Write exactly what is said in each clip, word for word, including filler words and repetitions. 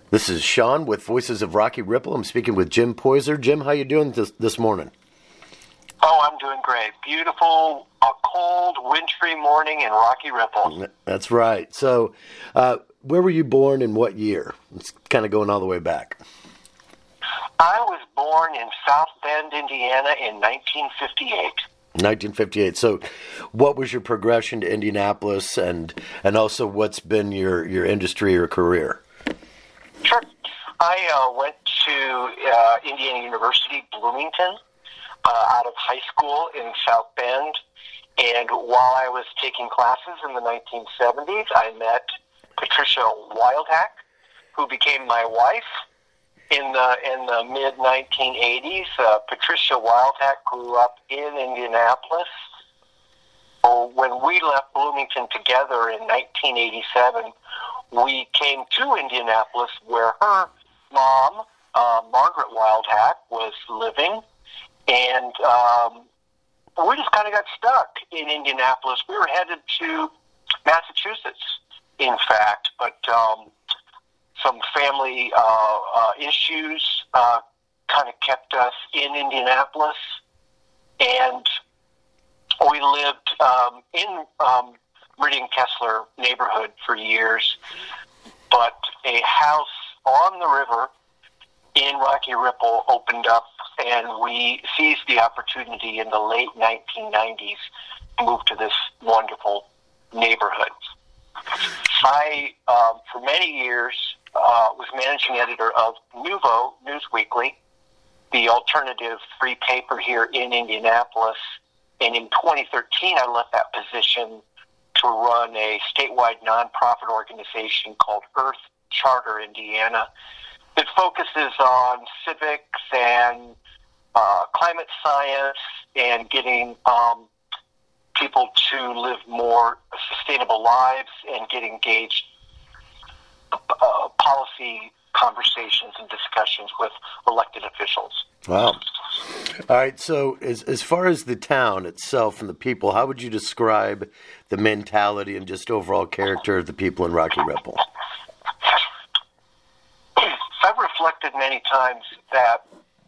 This is Sean with Voices of Rocky Ripple. I'm speaking with Jim Poyser. Jim, how you doing this, this morning? Oh, I'm doing great. Beautiful, a cold, wintry morning in Rocky Ripple. That's right. So, uh, where were you born and what year? It's kind of going all the way back. I was born in South Bend, Indiana in nineteen fifty-eight. nineteen fifty-eight. So, what was your progression to Indianapolis, and and also what's been your, your industry or career? Sure. I uh, went to uh, Indiana University, Bloomington, uh, out of high school in South Bend. And while I was taking classes in the nineteen seventies, I met Patricia Wildhack, who became my wife. In the in the mid nineteen eighties, uh, Patricia Wildhack grew up in Indianapolis. So when we left Bloomington together in nineteen eighty-seven, we came to Indianapolis where her mom, uh, Margaret Wildhack, was living, and um, we just kind of got stuck in Indianapolis. We were headed to Massachusetts, in fact, but um, some family uh, uh, issues uh, kind of kept us in Indianapolis, and we lived um, in um, Meridian Kessler neighborhood for years, but a house on the river in Rocky Ripple opened up, and we seized the opportunity in the late nineteen nineties to move to this wonderful neighborhood. I, um, for many years, uh, was managing editor of Nuvo Newsweekly, the alternative free paper here in Indianapolis, and in twenty thirteen I left that position to run a statewide nonprofit organization called Earth Charter Indiana that focuses on civics and uh, climate science and getting um, people to live more sustainable lives and get engaged uh, policy conversations and discussions with elected officials. Wow. All right, so as as far as the town itself and the people, how would you describe the mentality and just overall character of the people in Rocky Ripple? I've reflected many times that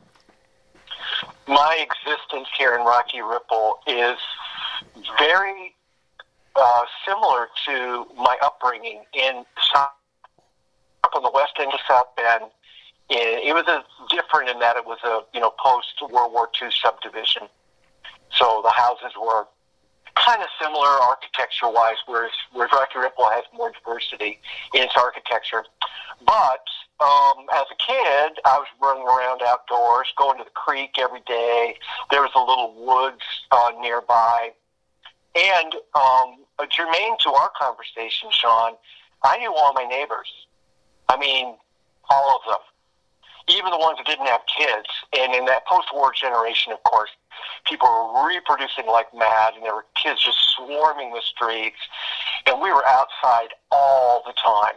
my existence here in Rocky Ripple is very uh, similar to my upbringing in South, up on the west end of South Bend. It was a, different in that it was a you know post-World War Two subdivision, so the houses were kind of similar architecture-wise, whereas, whereas Rocky Ripple has more diversity in its architecture. But um, as a kid, I was running around outdoors, going to the creek every day. There was a little woods uh, nearby. And um, germane to our conversation, Sean, I knew all my neighbors. I mean, all of them. Even the ones that didn't have kids. And in that post-war generation, of course, people were reproducing like mad, and there were kids just swarming the streets, and we were outside all the time.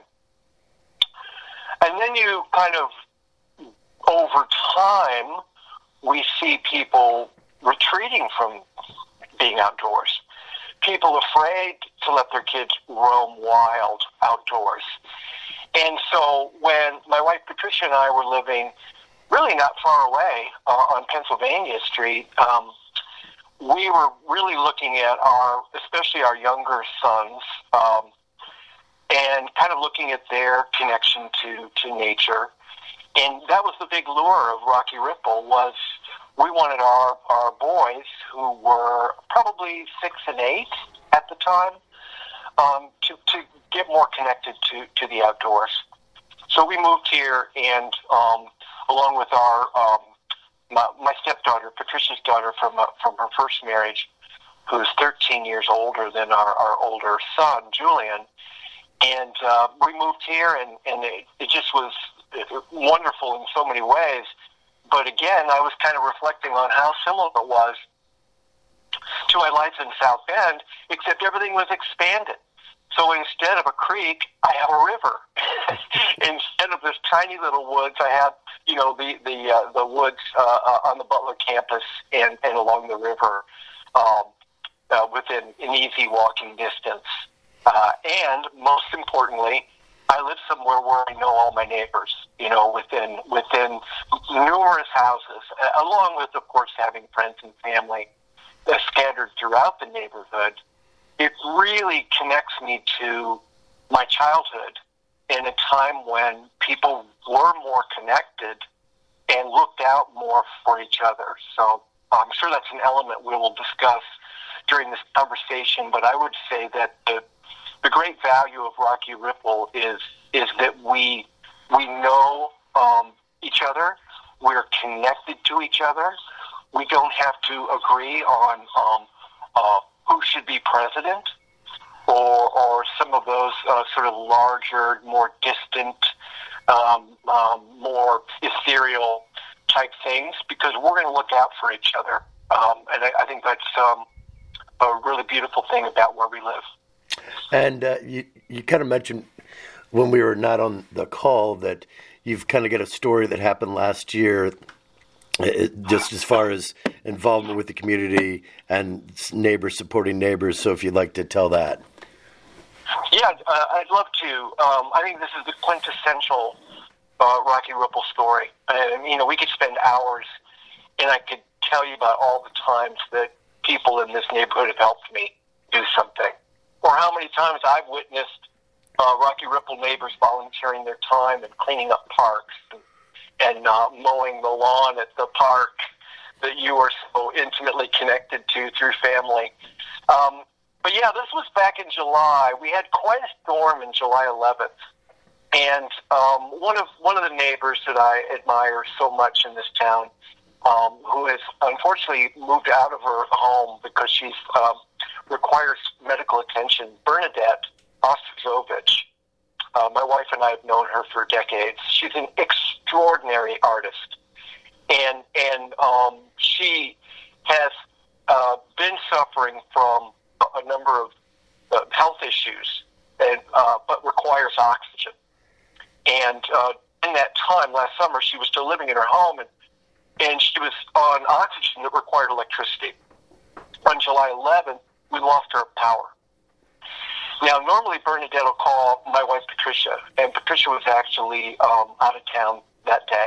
And then you kind of, over time, we see people retreating from being outdoors. People afraid to let their kids roam wild outdoors. And so when my wife Patricia and I were living really not far away uh, on Pennsylvania Street, um, we were really looking at our, especially our younger sons, um, and kind of looking at their connection to, to nature. And that was the big lure of Rocky Ripple, was we wanted our, our boys, who were probably six and eight at the time, um, to, to get more connected to, to the outdoors. So we moved here, and um, along with our um, my, my stepdaughter, Patricia's daughter from uh, from her first marriage, who's thirteen years older than our, our older son, Julian, and uh, we moved here, and, and it, it just was wonderful in so many ways. But again, I was kind of reflecting on how similar it was to my life in South Bend, except everything was expanded. So instead of a creek, I have a river. Instead of this tiny little woods, I have, you know, the the uh, the woods uh, uh, on the Butler campus and, and along the river, um, uh, within an easy walking distance. Uh, and most importantly, I live somewhere where I know all my neighbors, you know, within within numerous houses, along with, of course, having friends and family uh, scattered throughout the neighborhood. It really connects me to my childhood in a time when people were more connected and looked out more for each other. So I'm sure that's an element we will discuss during this conversation, but I would say that the the great value of Rocky Ripple is is that we we know um, each other, we're connected to each other, we don't have to agree on um, uh, who should be president, or or some of those uh, sort of larger, more distant, um, um, more ethereal type things, because we're going to look out for each other. Um, and I, I think that's um, a really beautiful thing about where we live. And uh, you you kind of mentioned when we were not on the call that you've kind of got a story that happened last year, it, just as far as involvement with the community and neighbors supporting neighbors. So if you'd like to tell that. Yeah, uh, I'd love to. Um, I think this is the quintessential uh, Rocky Ripple story. And, you know, we could spend hours, and I could tell you about all the times that people in this neighborhood have helped me do something, or how many times I've witnessed uh, Rocky Ripple neighbors volunteering their time and cleaning up parks and, and uh, mowing the lawn at the park that you are so intimately connected to through family. Um, but yeah, this was back in July. We had quite a storm in July eleventh, and um, one of one of the neighbors that I admire so much in this town, um, who has unfortunately moved out of her home because she's um, requires medical attention, Bernadette Ostrovich. Uh, my wife and I have known her for decades. She's an extraordinary artist, and and um, she has uh, been suffering from a number of uh, health issues, and uh, but requires oxygen. And uh, in that time, last summer, she was still living in her home, and and she was on oxygen that required electricity. On July eleventh, we lost her power. Now, normally Bernadette will call my wife Patricia, and Patricia was actually um, out of town that day.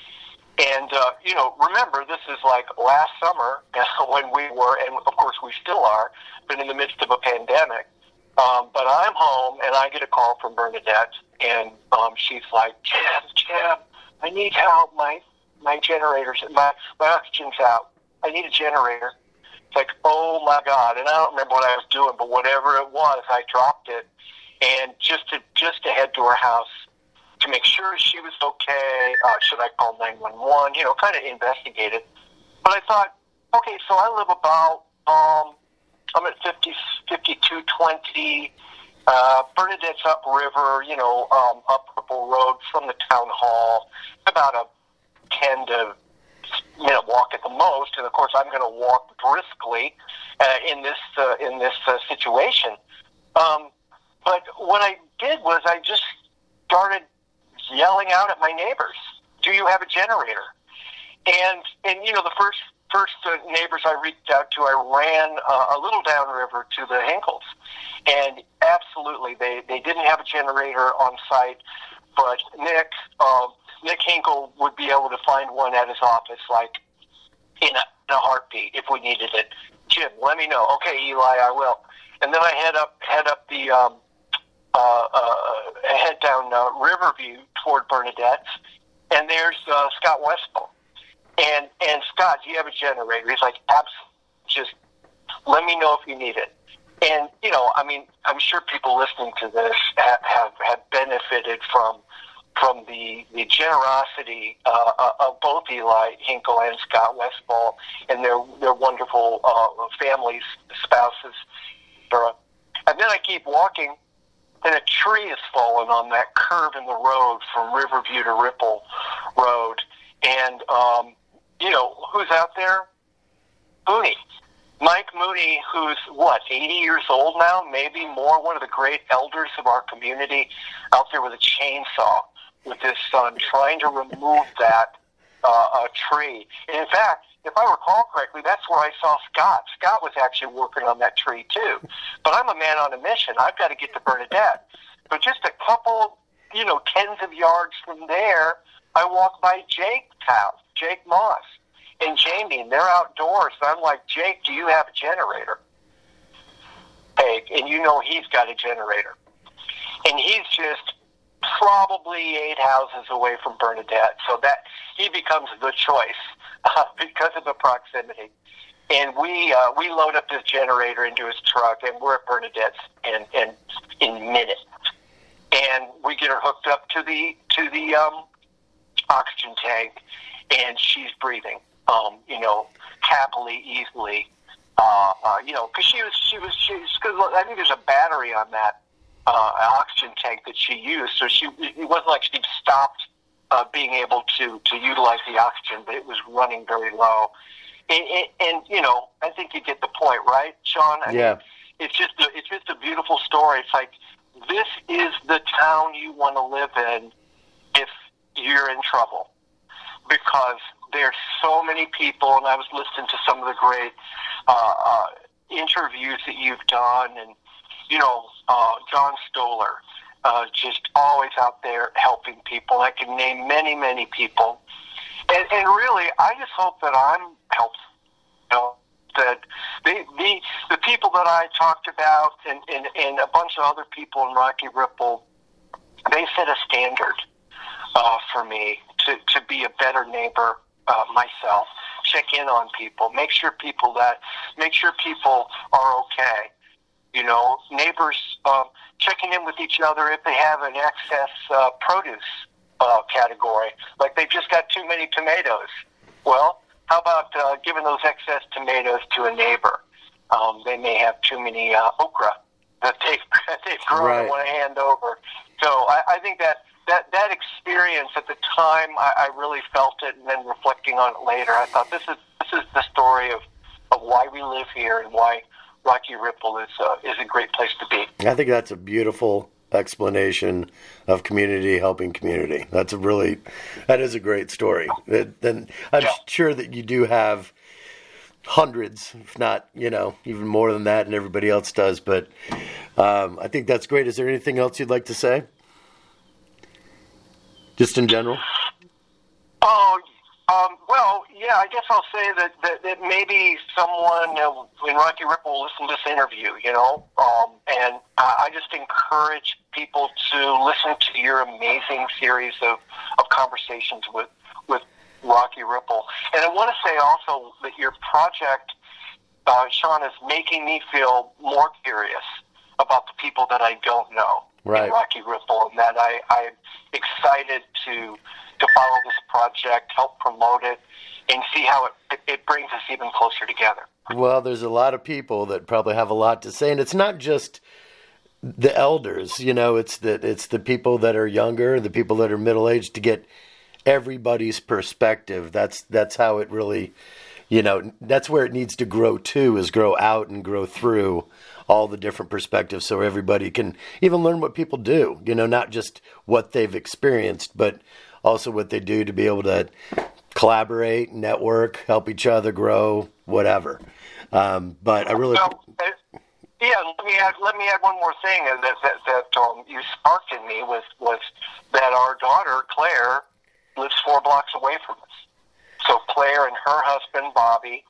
And, uh, you know, remember, this is like last summer when we were, and of course we still are, but in the midst of a pandemic. Um, but I'm home, and I get a call from Bernadette, and um, she's like, Jim, Jim, I need help. My my generator's, my, my oxygen's out. I need a generator. It's like, oh, my God. And I don't remember what I was doing, but whatever it was, I dropped it. And just to just to head to her house to make sure she was okay. Uh, should I call nine one one? You know, kind of investigate it. But I thought, okay, so I live about, um, I'm at fifty, fifty-two twenty. Uh, Bernadette's upriver, you know, um, up Ripple Road from the town hall, about a ten to minute walk at the most, and of course I'm going to walk briskly uh, in this uh, in this uh, situation. Um, but what I did was I just started yelling out at my neighbors, "Do you have a generator?" And and you know the first first uh, neighbors I reached out to, I ran uh, a little downriver to the Hinkles, and absolutely they they didn't have a generator on site, but Nick. Um, Nick Hinkle would be able to find one at his office, like, in a, in a heartbeat if we needed it. Jim, let me know. Okay, Eli, I will. And then I head up, head up the, um, uh, uh, head down uh, Riverview toward Bernadette's, and there's uh, Scott Westphal. And and Scott, do you have a generator? He's like, absolutely. Just let me know if you need it. And you know, I mean, I'm sure people listening to this have have, have benefited from. from the, the generosity uh, uh, of both Eli Hinkle and Scott Westphal and their their wonderful uh, families, spouses. And then I keep walking, and a tree has fallen on that curve in the road from Riverview to Ripple Road. And, um, you know, who's out there? Mooney. Mike Mooney, who's, what, eighty years old now, maybe more, one of the great elders of our community, out there with a chainsaw with his son, trying to remove that uh, uh, tree. And in fact, if I recall correctly, that's where I saw Scott. Scott was actually working on that tree, too. But I'm a man on a mission. I've got to get to Bernadette. But just a couple you know, tens of yards from there, I walk by Jake's house, Jake Moss, and Jamie, and they're outdoors. And I'm like, Jake, do you have a generator? Hey, and you know he's got a generator. And he's just probably eight houses away from Bernadette. So that he becomes the choice uh, because of the proximity. And we uh, we load up this generator into his truck, and we're at Bernadette's in, in, in minutes. And we get her hooked up to the to the um, oxygen tank, and she's breathing, um, you know, happily, easily, uh, uh, you know, because she was she was she because I think there's a battery on that uh, oxygen tank that she used, so she it wasn't like she stopped uh, being able to to utilize the oxygen, but it was running very low. And, and, and you know, I think you get the point, right, Sean? I yeah. mean, it's just a, it's just a beautiful story. It's like, this is the town you want to live in if you're in trouble, because there's so many people, and I was listening to some of the great uh, uh, interviews that you've done, and, you know, uh, John Stoller, uh, just always out there helping people. I can name many, many people. And, and really, I just hope that I'm helpful. You know, that the, the the people that I talked about and, and, and a bunch of other people in Rocky Ripple, they set a standard uh, for me to, to be a better neighbor uh, myself. Check in on people. Make sure people that make sure people are okay. You know, neighbors um, checking in with each other if they have an excess uh, produce uh, category, like they've just got too many tomatoes. Well, how about uh, giving those excess tomatoes to a neighbor? Um, they may have too many uh, okra that they've, that they've grown Right. and want to hand over. So I, I think that, that, that experience at the time, I, I really felt it, and then reflecting on it later, I thought this is this is the story of, of why we live here and why Rocky Ripple is uh, is a great place to be. I think that's a beautiful explanation of community helping community. That's a really, that is a great story. Then I'm Yeah. sure that you do have hundreds, if not, you know, even more than that, and everybody else does. But um, I think that's great. Is there anything else you'd like to say? Just in general? Oh, um, well, yeah, I guess I'll say that, that, that maybe someone uh, in Rocky Ripple will listen to this interview, you know, um, and uh, I just encourage people to listen to your amazing series of, of conversations with, with Rocky Ripple. And I want to say also that your project, uh, Sean, is making me feel more curious about the people that I don't know Right. in Rocky Ripple, and that I, I'm excited to to follow this project, help promote it, and see how it, it, it brings us even closer together. Well, there's a lot of people that probably have a lot to say, and it's not just the elders, you know, it's the, it's the people that are younger, the people that are middle-aged, to get everybody's perspective. That's, that's how it really, you know, that's where it needs to grow too, is grow out and grow through all the different perspectives, so everybody can even learn what people do, you know, not just what they've experienced, but also what they do to be able to collaborate, network, help each other grow, whatever. Um, but I really... Well, uh, yeah, let me add, let me add one more thing that, that, that um, you sparked in me was, was that our daughter, Claire, lives four blocks away from us. So Claire and her husband, Bobby,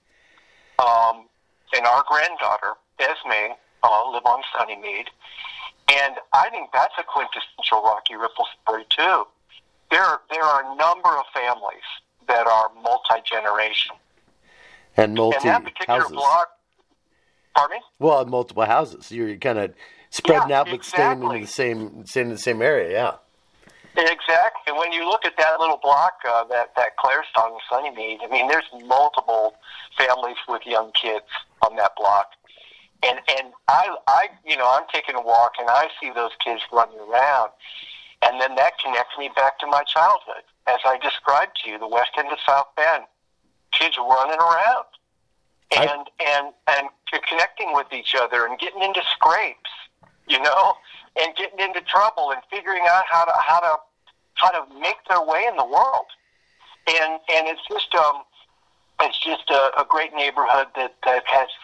um, and our granddaughter, Esme, uh, live on Sunnymead. And I think that's a quintessential Rocky Ripple story, too. There, there are a number of families that are multi-generation. And multi And that particular houses. block, pardon me? Well, multiple houses. You're kind of spreading Yeah, out, but staying exactly. in the same, staying in the same area. Yeah. Exactly. And when you look at that little block, uh, that, that Claire's on Sunnymead, I mean, there's multiple families with young kids on that block. And, and I, I, you know, I'm taking a walk and I see those kids running around. And then that connects me back to my childhood. As I described to you, the West End of South Bend, kids running around and, I... and, and connecting with each other and getting into scrapes, you know, and getting into trouble and figuring out how to, how to, how to make their way in the world. And, and it's just, um, it's just a, a great neighborhood that, that has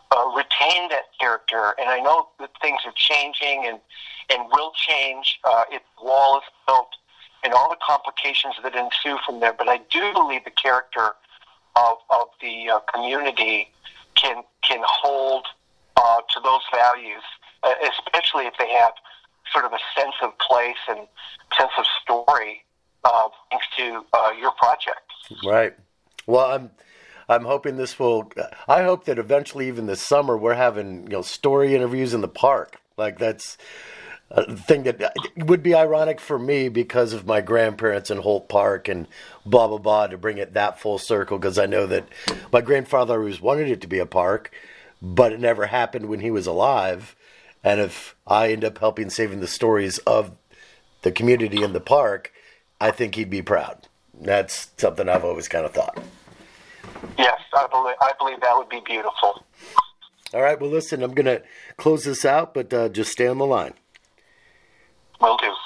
uh, retain that character. And I know that things are changing and, and will change. Uh, if the wall is built and all the complications that ensue from there. But I do believe the character of, of the uh, community can can hold uh, to those values, uh, especially if they have sort of a sense of place and sense of story, uh, thanks to uh, your project. Right. Well, I'm I'm hoping this will. I hope that eventually, even this summer, we're having you know story interviews in the park. Like that's a thing that would be ironic for me because of my grandparents in Holt Park and blah blah blah. To bring it that full circle, because I know that my grandfather always wanted it to be a park, but it never happened when he was alive. And if I end up helping saving the stories of the community in the park, I think he'd be proud. That's something I've always kind of thought. Yes, I believe, I believe that would be beautiful. All right, well, listen, I'm going to close this out, but uh, just stay on the line. Will do.